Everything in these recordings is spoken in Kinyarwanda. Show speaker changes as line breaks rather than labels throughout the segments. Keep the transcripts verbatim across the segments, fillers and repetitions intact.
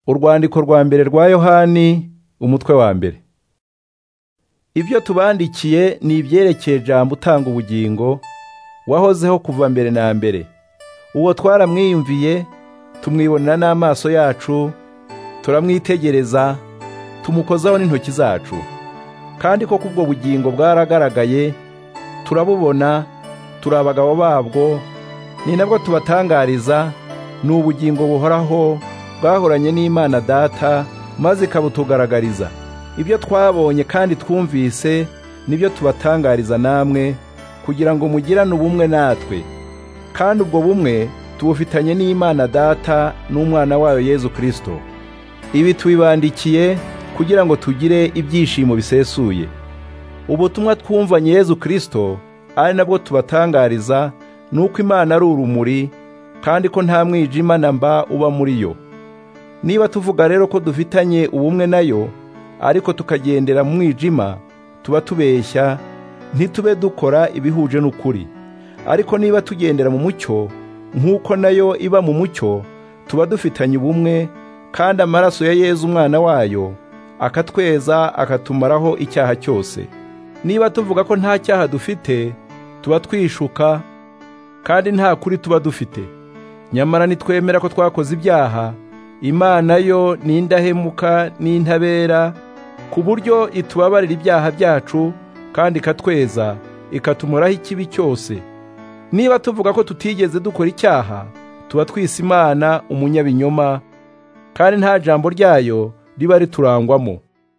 Urwandiko rwa mbere rwa Yohani umutwe wa mbere. Ibyo tubandikiye ni ibyerekeye Jambo utanga ubugingo wahozeho kuva mbere na mbere. Uwo twaramwiyumviye, tumwibonera n'amaso yacu, turamwitegereza, tumukozaho n'intoki zacu. Kandi ko kubwo bugingo bwaragaragaye, turabubona, turi abagabo babwo, ni nabwo tubatangariza, ni ubugingo buhoraho bwahoranye n'Imana Data, maze ikabutugaragariza. Ibyo twabonye kandi twumvise nibyo tubatangariza namwe, kugira ngo mugirane ubumwe natwe. Kandi ubwo bumwe tubufitanye n'Imana Data n'Umwana wayo Yezu Kristo. Ibi tubibandikiye kugira ngo tugire ibyishimo bisesuye. Ubutumwa twumvanye Yezu Kristo ari nabwo tubatangariza, nuko Imana ari urumuri, kandi ko nta mwijima namba uba muri yo. Niba tuvuga rero ko dufitanye ubumwe nayo, ariko tukagendera mu mwijima, tuba tubeshya, ntitube dukora ibihuje n'ukuri. Ariko niba tugendera mu mucyo, nk'uko nayo iba mu mucyo, tuba dufitanye ubumwe, kandi amaraso ya Yezu Umwana wayo akatweza, akatumaraho icyaha cyose. Niba tuvuga ko nta cyaha dufite, tuba twishuka, kandi nta kuri tuba dufite. Nyamara nitwemera ko twakoze ibyaha, Imana yo ni indahemuka n'intabera, ku buryo itubabarira ibyaha byacu kandi ikatweza, ikatumaraho ikibi cyose. Niba tuvuga ko tutigeze dukora icyaha, tuba twise Imana umunyabinyoma, kandi nta jambo ryayo riba riturangwamo.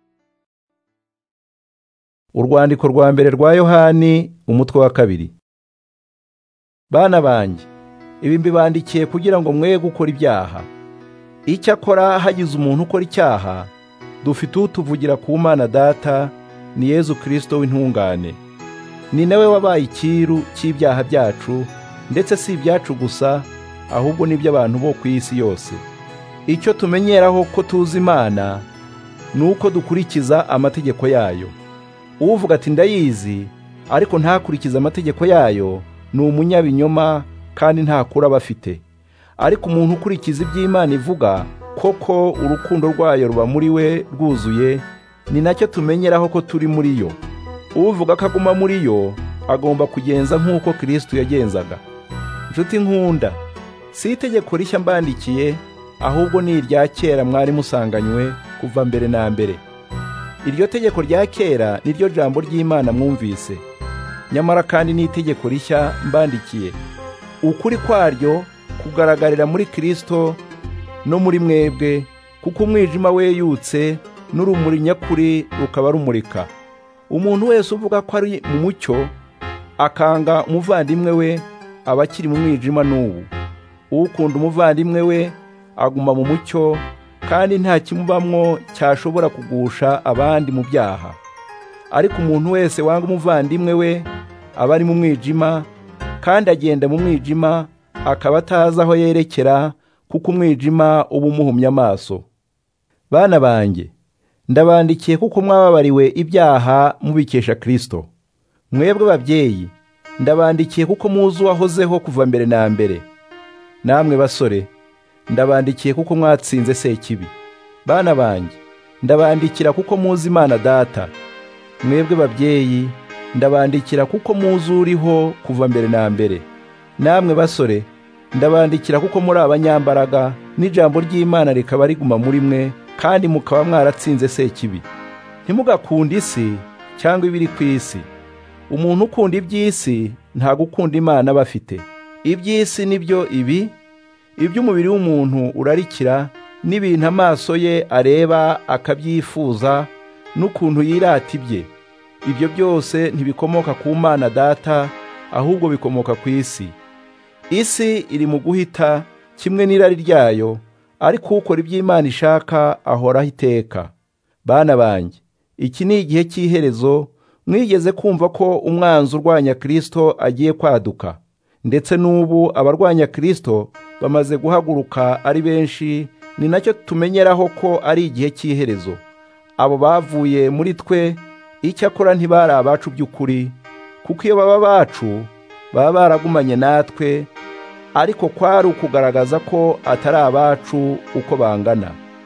Urwandiko rwa mbere rwa Yohani umutwe wa kabiri. Bana banjye, ibi mbibandikiye kugira ngo mwe gukora ibyaha. Icyakora hagize umuntu ukora icyaha, dufite utuvugira ku Mana Data, ni Yezu Kristo w'intungane. Ni nawe wabaye ikiru cy'ibyaha byacu, ndetse si ibyacu gusa, ahubwo n'iby'abantu bo ku isi yose. Icyo tumenyeraho ko tuzi Imana, nuko dukurikiza amategeko yayo. Uvuga ati ndayizi, ariko ntakurikiza amategeko yayo, ni umunyabinyoma, kandi nta kuri aba afite. Ariko umuntu ukurikiza iby'Imana ivuga, koko urukundo rwayo ruba muri we rwuzuye, ni nacyo tumenyeraho ko turi muri yo. Uvuga ko aguma muri yo, agomba kugenza nk'uko Kristo yagenzaga. Nshuti nkunda, si itegeko rishya mbandikiye, ahubwo ni irya kera mwari musanganywe kuva mbere na mbere. Iryo tegeko rya kera niryo jambo ry'Imana mwumvise. Nyamara kandi ni itegeko rishya mbandikiye, ukuri kwaryo kugaragarira muri Kristo no muri mwebwe, kuko umwijima weyutse n'urumuri nyakuri rukaba rumurika. Umuntu wese uvuga ko ari mu mucyo, akanga umuvandimwe we, aba akiri mu mwijima n'ubu. Ukunda umuvandimwe we aguma mu mucyo, kandi nta kimubamwo cyashobora kugusha abandi mu byaha. Ariko umuntu wese wanga umuvandimwe we aba ari mu mwijima, kandi agenda mu mwijima, akaba atazi aho yerekera, kuko umwijima uba umuhumye amaso. Bana banjye, ndabandikiye kuko mwababariwe ibyaha mubikesha Kristo. Mwebwe babyeyi, ndabandikiye kuko muzi uwahozeho kuva mbere na mbere. Namwe basore, ndabandikiye kuko mwatsinze Sekibi. Bana banjye, ndabandikira kuko muzi Imana Data. Mwebwe babyeyi, ndabandikira kuko muzi uriho kuva mbere na mbere. Namwe basore, ndabandikira kuko muri abanyambaraga, n'ijambo ry'Imana rikaba riguma muri mwe, kandi mukaba mwaratsinze Sekibi. Ntimugakunde isi cyangwa ibiri ku isi. Umuntu ukunda iby'isi nta gukunda Imana aba afite. Iby'isi nibyo ibi, iby'umubiri w'umuntu urarikira, n'ibintu amaso ye areba akabyifuza, n'ukuntu yirata ibye. Ibyo byose ntibikomoka ku Mana Data, ahubwo bikomoka ku isi. Isi iri mu guhita kimwe n'irari ryayo, ariko ukora iby'Imana ishaka ahoraho iteka. Bana banjye, iki ni igihe cy'iherezo. Mwigeze kumva ko umwanzi urwanya Kristo agiye kwaduka, ndetse n'ubu abarwanya Kristo bamaze guhaguruka ari benshi, ni nacyo tumenyeraho ko ari igihe cy'iherezo. Abo bavuye muri twe, icyakora ntibari abacu by'ukuri, kuko iyo baba bacu baba baragumanye natwe, ariko kwari ukugaragaza ko atari abacu uko bangana.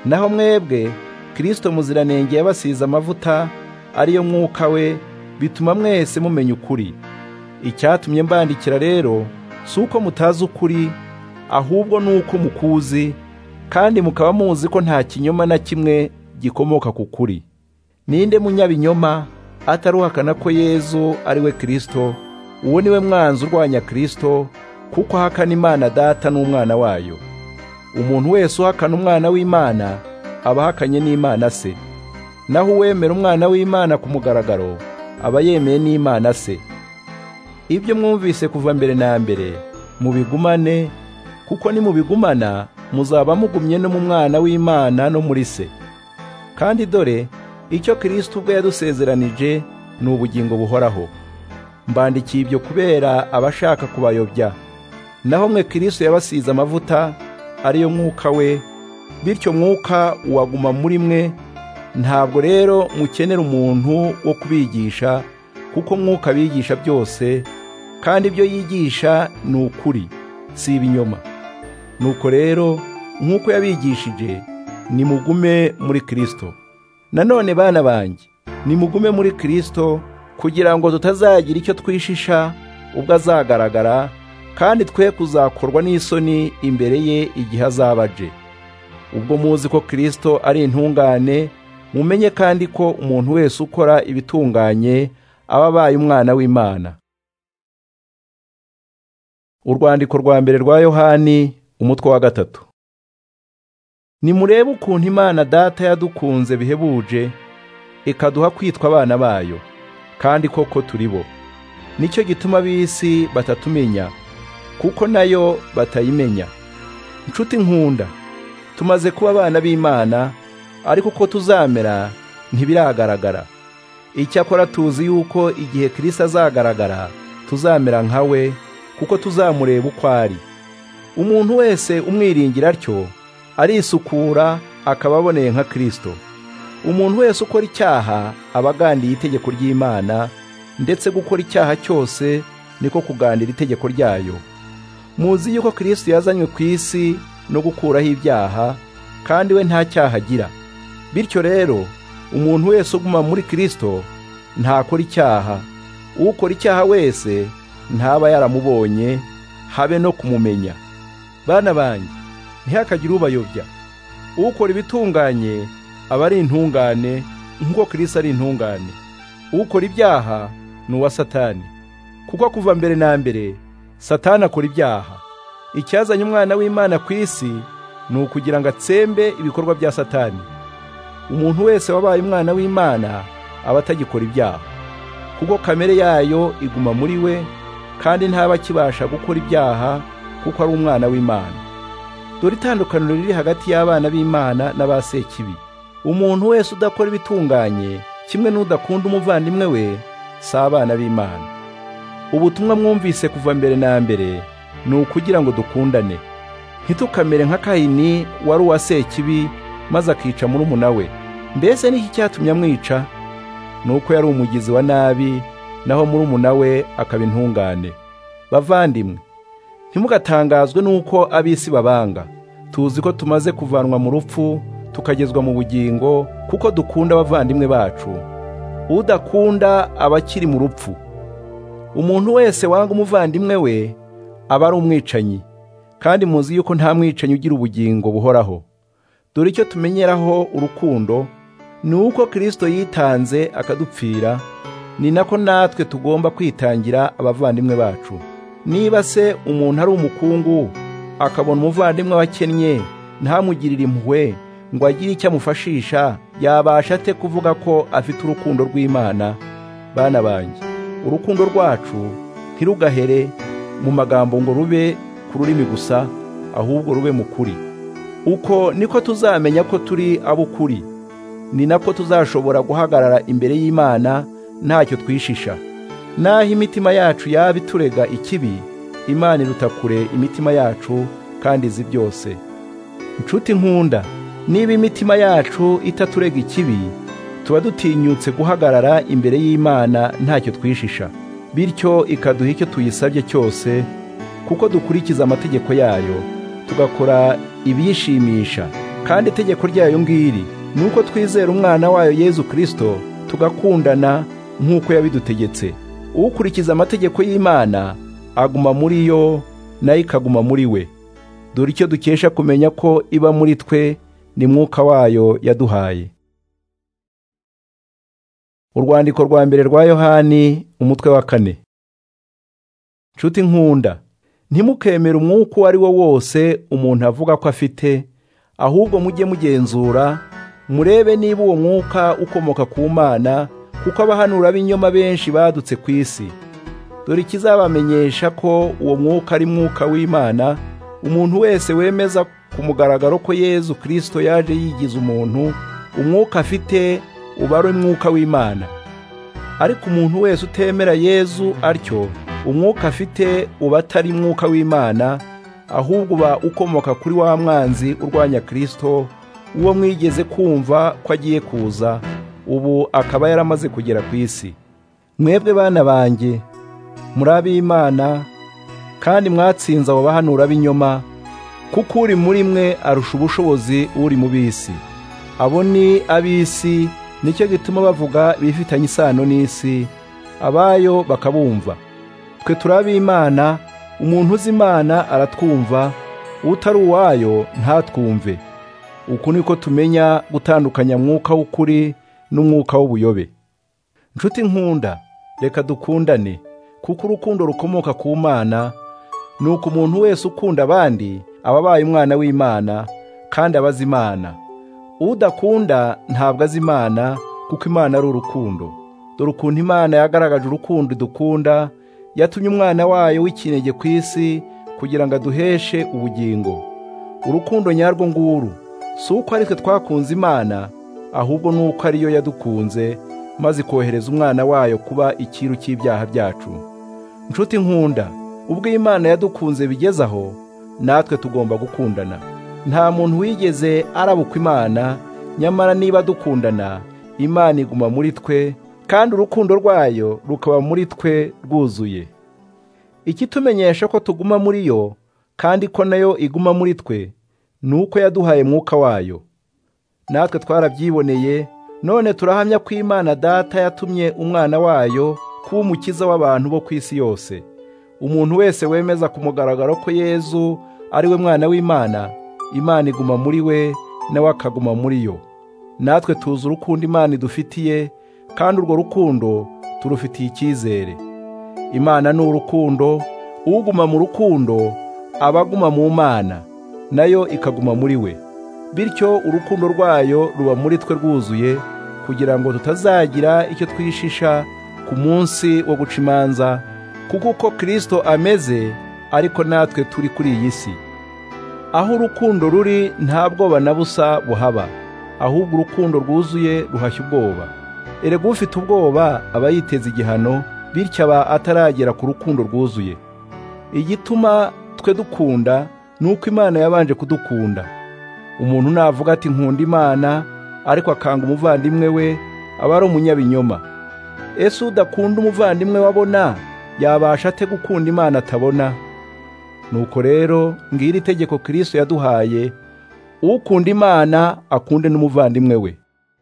naho mwebwe Kristo muziranenge yabasize amavuta ariyo mwuka we, bituma mwese mumenya ukuri. Icyatumye mbandikira rero si uko mutazi ukuri, ahubwo nuko mukuzi, kandi mukaba muzi ko nta kinyoma na kimwe gikomoka ku kuri. Ninde munyabinyoma ataruhakana ko Yezu ari we Kristo? Uwo niwe mwanzi urwanya Kristo, kuko ahakana Imana Data n'umwana wayo. Umuntu wese uhakana umwana w'Imana aba ahakanye n'Imana se, naho uwemera umwana w'Imana ku mugaragaro aba yemeye n'Imana se. Ibyo mwumvise kuva mbere na mbere mubigumane, kuko nimubigumana muzaba mugumye no mu mwana w'Imana no muri se. Kandi dore icyo Kristo ubwo yadusezeranije ni ubugingo buhoraho. Mbandikiye ibyo kubera abashaka kubayobya. Naho mwe Kristo yabasize amavuta ariyo mwuka we, bityo mwuka uwaguma muri mwe. Ntabwo rero mukenera umuntu wo kubigisha, kuko mwuka bigisha byose, kandi ibyo yigisha ni ukuri, si ibinyoma. Nuko rero nk'uko yabigishije, nimugume muri Kristo. Nanone bana banjye, nimugume muri Kristo, kugira ngo tutazagira icyo twishisha ubwo azagaragara, kandi twe kuzakorwa n'isoni imbere ye igihe azaba aje. Ubwo muzi ko Kristo ari intungane, mumenye kandi ko umuntu wese ukora ibitunganye aba abaye umwana w'Imana. Urwandiko rwa mbere rwa Yohani, umutwe wa gatatu. Nimurebe ukuntu Imana Data yadukunze bihebuje, ikaduha kwitwa abana bayo, kandi koko turi bo. Nicyo gituma ab'isi batatumenya, kuko nayo batayimenya. Nshuti nkunda, tumaze kuba abana b'Imana, ariko ko tuzamera ntibiragaragara. Icyakora tuzi yuko igihe Kristo azagaragara tuzamera nka we, kuko tuzamureba uko ari. Umuntu wese umwiringira atyo arisukura, akaba aboneye nka Kristo. Umuntu wese ukora icyaha aba agandiye itegeko ry'Imana, ndetse gukora icyaha cyose niko kugandira itegeko ryayo. Muzi yuko Kristo yazanywe ku isi no gukuraho ibyaha, kandi we nta cyaha agira. Bityo rero umuntu wese uguma muri Kristo ntakora icyaha. Ukora icyaha wese ntaba yaramubonye, habe no kumumenya. Bana banjye, ntihakagire ubayobya. Ukora ibitunganye aba ari intungane, nk'uko Kristo ari intungane. Ukora ibyaha ni uwa Satani, kuko kuva mbere na mbere Satani akora ibyaha. Icyazanye umwana w'Imana ku isi ni ukugira ngo atsembe ibikorwa bya Satani. Umuntu wese wabaye umwana w'Imana aba atagikora ibyaha, kuko kamere yayo iguma muri we, kandi ntaba akibasha gukora ibyaha, kuko ari umwana w'Imana. Dore itandukaniro riri hagati y'abana b'Imana n'abasekibi. Umuntu wese udakora ibitunganye, kimwe n'udakunda umuvandimwe we, si abana b'Imana. Ubutumwa mwumvise kuva mbere na mbere ni ukugira ngo dukundane. Ntitukamere nka Kayini wari uwa sekibi, maze akica murumuna we. Mbese niki cyatumye amwica? Nuko yari umugizi wa nabi, naho murumuna we akaba intungane. Bavandimwe, ntimugatangazwe nuko ab'isi babanga. Tuzi ko tumaze kuvanwa mu rupfu tukagezwa mu bugingo, kuko dukunda abavandimwe bacu. Udakunda aba akiri mu rupfu. Umuntu wese wanga umuvandimwe we aba ari umwicanyi, kandi muzi yuko nta mwicanyi ugira ubugingo buhoraho. Dore icyo tumenyeraho urukundo, ni uko Kristo yitanze akadupfira, ni nako natwe tugomba kwitangira abavandimwe bacu. Niba se umuntu ari umukungu akabona umuvandimwe wakennye, ntamugirire impuhwe ngo agire icyo amufashisha, yabasha ate kuvuga ko afite urukundo rw'Imana? Bana banjye, urukundo rwacu ntirugahere mu magambo ngo rube ku rurimi gusa, ahubwo rube mu kuri. Uko niko tuzamenya ko turi ab'ukuri, ni nako tuzashobora guhagarara imbere y'Imana ntacyo twishisha. Naho imitima yacu yaba iturega ikibi, Imana iruta kure imitima yacu kandi izi byose. Nshuti nkunda, niba imitima yacu itaturega ikibi, tuba dutinyutse guhagarara imbere y'Imana ntacyo twishisha, bityo ikaduha icyo tuyisabye cyose, kuko dukurikiza amategeko yayo, tugakora ibiyishimisha. kandi itegeko ryayo ngiri nuko twizera umwana wayo Yezu Kristo tugakundana nk'uko yabidutegetse. Ukurikiza amategeko y'Imana aguma muri yo nayo ikaguma muri we. Dore icyo dukesha kumenya ko iba muri twe ni mwuka wayo yaduhaye. Urwandiko rwa mbere rwa Yohani umutwe wa kane. Nshuti nkunda, ntimukemere umwuka uwo ari wo wose umuntu avuga ko afite, ahubwo mujye mugenzura murebe niba uwo mwuka ukomoka ku Mana, kuko abahanura b'inyoma benshi badutse ku isi. Dore ikizabamenyesha ko uwo mwuka ari mwuka w'Imana, umuntu wese wemeza ku mugaragaro ko Yezu Kristo yaje yigize umuntu, umwuka afite uba ari mwuka w'Imana. Ariko umuntu wese utemera Yezu atyo, umwuka afite uba atari mwuka w'Imana, ahubwo uba ukomoka kuri wa mwanzi urwanya Kristo, uwo mwigeze kumva ko agiye kuza, ubu akaba yaramaze kugera ku isi. Mwebwe bana banjye, muri ab'Imana, kandi mwatsinze abo bahanura b'inyoma, kuko uri muri mwe arusha ubushobozi uri mu b'isi. Abo ni ab'isi, nicyo gituma bavuga bifitanye isano n'isi, abayo bakabumva. Twe turi ab'Imana, umuntu uzi Imana aratwumva, utari uwayo ntatwumve. Uku niko tumenya gutandukanya mwuka w'ukuri n'umwuka w'ubuyobe. Nshuti nkunda, reka dukundane, kuko urukundo rukomoka ku Mana, nuko umuntu wese ukunda abandi aba abaye umwana w'Imana, kandi abazi Imana. Udakunda ntabwo azi Imana, kuko Imana ari urukundo. Dore ukuntu Imana yagaragaje urukundo dukunda, yatumye umwana wayo w'ikinege ku isi kugira ngo aduheshe ubugingo. Urukundo nyarwo nguru si uko ari twe twakunze Imana, ahubwo nuko ariyo yadukunze maze kohereza umwana wayo kuba ikiru cy'ibyaha byacu. Nshuti nkunda, ubwo Imana yadukunze bigezaho, natwe tugomba gukundana. Nta muntu wigeze arabukwa Imana, nyamara niba dukundana, Imana iguma muri twe, kandi urukundo rwayo rukaba muri twe rwuzuye. Ikitumenyesha ko tuguma muri yo, kandi ko nayo iguma muri twe, nuko yaduhaye mwuka wayo. Natwe twarabyiboneye, none turahamya ko Imana Data yatumye umwana wayo kuba umukiza w'abantu bo ku isi yose. Umuntu wese wemeza ku mugaragaro ko Yezu ari we mwana w'Imana, Imana iguma muri we nawe akaguma muri yo. Natwe tuzi urukundo Imana idufitiye, kandi urwo rukundo turufitiye icyizere. Imana ni urukundo, uguma mu rukundo abaguma mu Mana, nayo ikaguma muri we. Bityo urukundo rwayo ruba muri twe rwuzuye, kugira ngo tutazagira icyo twishisha ku munsi wo guca imanza, kuko uko Kristo ameze ariko natwe turi kuri iyi si. Aho urukundo ruri nta bwoba na busa buhaba, ahubwo urukundo rwuzuye ruhashya ubwoba. Erega ufite ubwoba aba yiteze igihano, bityo aba ataragera ku rukundo rwuzuye. Igituma twe dukunda nuko Imana yabanje kudukunda. Umuntu navuga ati nkunda Imana ariko akanga umuvandimwe we, aba ari umunyabinyoma. Ese udakunda umuvandimwe wabona yabasha ate gukunda Imana atabona? Nuko rero ngira itegeko Kristo yaduhaye, ukunda Imana akunde n'umuvandimwe we.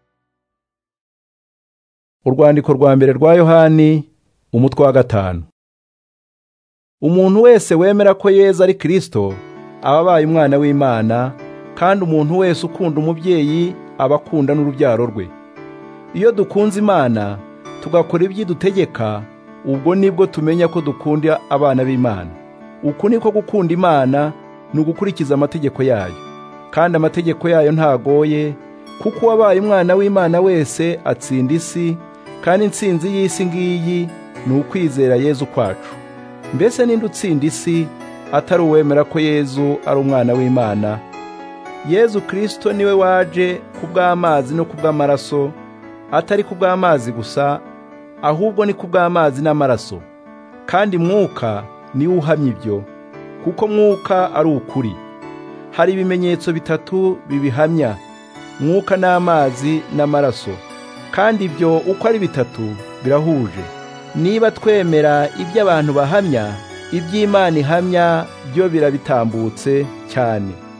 Urwandiko rwa mbere rwa Yohani umutwe wa gatanu. Umuntu wese wemera ko Yezu ari Kristo aba abaye umwana w'Imana, kandi umuntu wese ukunda umubyeyi aba akunda n'urubyaro rwe. Iyo dukunze Imana tugakora ibyidutegeka, ubwo nibwo tumenya ko dukunda abana b'Imana. Uku niko gukunda Imana, ni ugukurikiza amategeko yayo. Kandi amategeko yayo ntagoye, kuko wabaye umwana w'Imana wese atsinda isi, kandi intsinzi y'isi ngiyi ni ukwizera Yezu kwacu. Mbese ninde utsinda isi atari uwemera ko Yezu ari umwana w'Imana? Yezu Kristo niwe waje kubw'amazi no kubw'amaraso, atari kubw'amazi gusa, ahubwo ni kubw'amazi n'amaraso. Kandi mwuka niwe uhamya ibyo, kuko mwuka ari ukuri. Hari ibimenyetso bitatu bibihamya, mwuka n'amazi n'amaraso, kandi ibyo uko ari bitatu birahuje. Niba twemera ibyo abantu bahamya, iby'Imana ihamya byo birabitambutse cyane.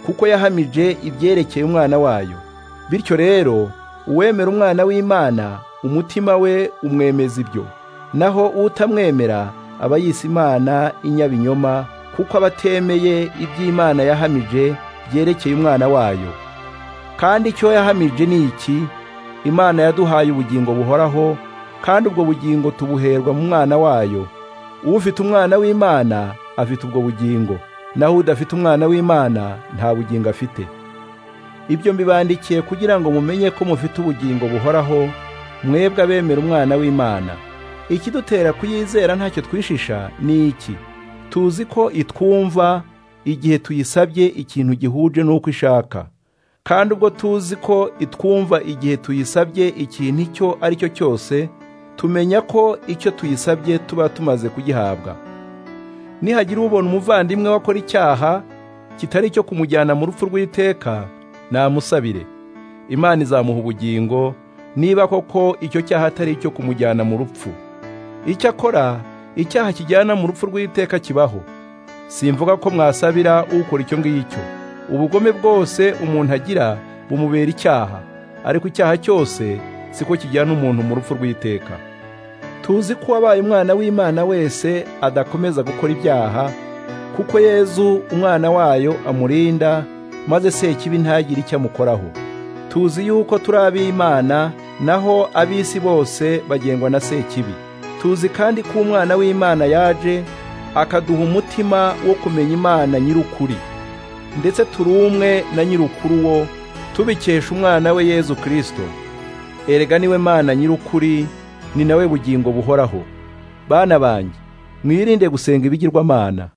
kuko yahamije ibyerekeye umwana wayo. Bityo rero uwemera umwana w'Imana umutima we umwemeza ibyo, naho utamwemera aba yise Imana inyabinyoma, kuko abatemeye iby'Imana yahamije byerekeye umwana wayo. Kandi icyo yahamije ni iki: Imana yaduhaye ubugingo buhoraho, kandi ubwo bugingo tubuherwa mu mwana wayo. Ufite umwana w'Imana afite ubwo bugingo, naho udafite umwana w'Imana nta bugingo afite. Ibyo mbibandikiye kugira ngo mumenye ko mufite ubugingo buhoraho, mwebwe abemera umwana w'Imana. Ikidutera kuyizera ntacyo twishisha ni iki: tuzi ko itwumva igihe tuyisabye ikintu gihuje n'uko ishaka. Kandi ubwo tuzi ko itwumva igihe tuyisabye ikintu icyo ari cyo cyose, tumenya ko icyo tuyisabye tuba tumaze kugihabwa. Nihagira ubona umuvandimwe wakora icyaha kitari cyo kumujyana mu rupfu rw'iteka, namusabire, Imana izamuha ubugingo, niba koko icyo cyaha atari icyo kumujyana mu rupfu. Icyakora icyaha kijyana mu rupfu rw'iteka kibaho. Simvuga ko mwasabira ukora icyo ngicyo. Ubugome bwose umuntu agira bumubera icyaha, ariko icyaha cyose siko kijyana umuntu mu rupfu rw'iteka. Tuzi ko wabaye umwana w'Imana wese adakomeza gukora ibyaha, kuko Yezu umwana wayo amurinda, maze Sekibi ntagire icyo amukoraho. Tuzi yuko turi ab'Imana, naho ab'isi bose bagengwa na Sekibi. Tuzi kandi ko umwana w'Imana yaje akaduha umutima wo kumenya Imana nyir'ukuri, ndetse turi umwe na nyir'ukuru wo, tubikesha umwana we Yezu Kristo. Erega niwe Mana nyir'ukuri, ni nawe bugingo buhoraho. Bana banjye, mwirinde gusenga ibigirwamana.